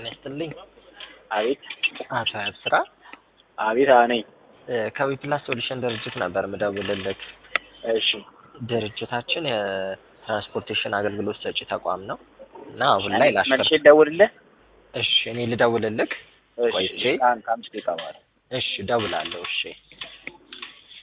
ይስጥልኝ። አቤት አቶ ያብስራ አቤት ነኝ። ከዊፕላስ ሶሉሽን ድርጅት ነበር ምደውልልክ። እሺ ድርጅታችን የትራንስፖርቴሽን አገልግሎት ሰጪ ተቋም ነው እና አሁን ላይ መልሼ ልደውልልህ? እሺ እኔ ልደውልልክ? እሺ ቆይቼ ከአምስት ደቂቃ በኋላ እሺ እደውላለሁ። እሺ